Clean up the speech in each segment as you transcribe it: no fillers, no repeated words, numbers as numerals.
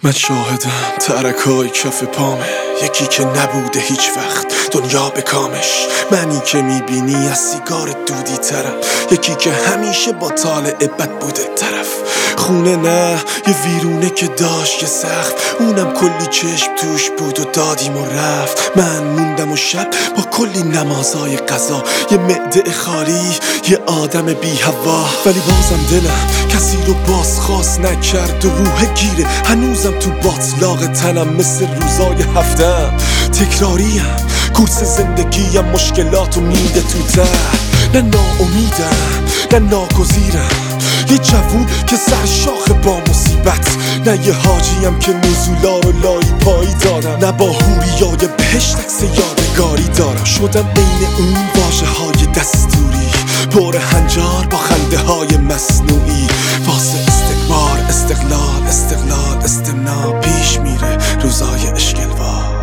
من شاهدم ترکای کف پامه، یکی که نبوده هیچ وقت دنیا به کامش. منی که میبینی از سیگار دودی طرف، یکی که همیشه با طالع بد بوده طرف. خونه نه یه ویرونه که داشت یه سقف، اونم کلی چشم توش بود و دادیم و رفت. من موندم و شب با کلی نمازای قضا، یه معده خالی یه آدم بی هوا. ولی بازم دلم کسی رو بازخواست نکرد و روح گیره هنوزم تو باطلاق تنم، مثل روزای هفتم تکراریم. کورس زندگیم مشکلاتو میده تو در، نه ناامیدم نه ناگزیرم. یه جوون که سر شاخ با مصیبت، نه یه حاجیم که نزولا رو لایی پایی دارم، نه با هوریای بهشت عکس یادگاری دارم. شدم عین اون واژه های دستوری، پر هنجار با خنده های مصنوعی. واسه استکبار استقلال استقلال استمنا، پیش میره روزای اشکلوار.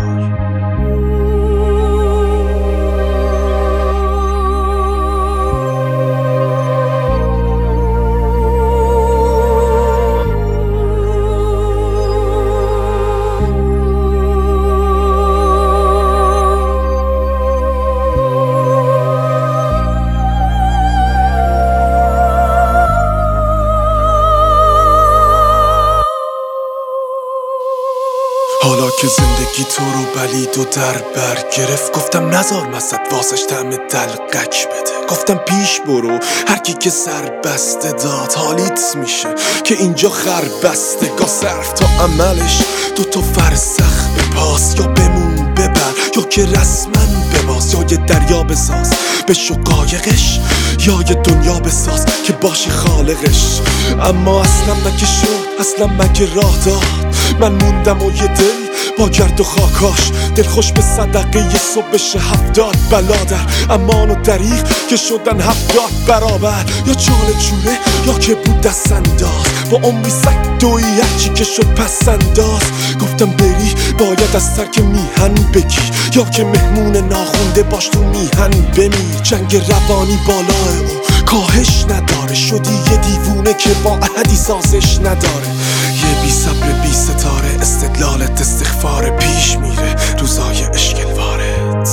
حالا که زندگی تو رو بلید و در بر گرفت، گفتم نزار مزد واسش طعم دلقک بده. گفتم پیش برو هرکی که سر بسته داد، حالیت میشه که اینجا خر بسته گاه صرف تا عملش. دوتا فرسخ به پاس، یا بمون ببر یا که رسما بباز، یا یه دریا بساز بشو قایقش، یا یه دنیا بساز که باشی خالقش. اما اصلا مگه شد، اصلا مگه راه داد؟ من موندم و یه دل با گرد و خاکاش، دلخوش به صدقه یه صبحش 70 بلا در امان و دریغ که شدن 70 برابر. یا چاله چوله یا که بود دست انداز، با عمری سگ دوی هرچی که شد پس انداز. گفتم بری باید از ترک میهن بگی، یا که مهمون ناخونده باش تو میهن بمی. جنگ روانی بالاه او کاهش نداره، شدی یه دیوونه که با احدی سازش نداره. یه بی صبر بی ستاره، استدلالت استغفار، پیش میره روزای اشکلوارت.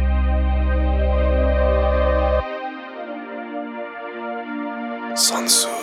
سانسور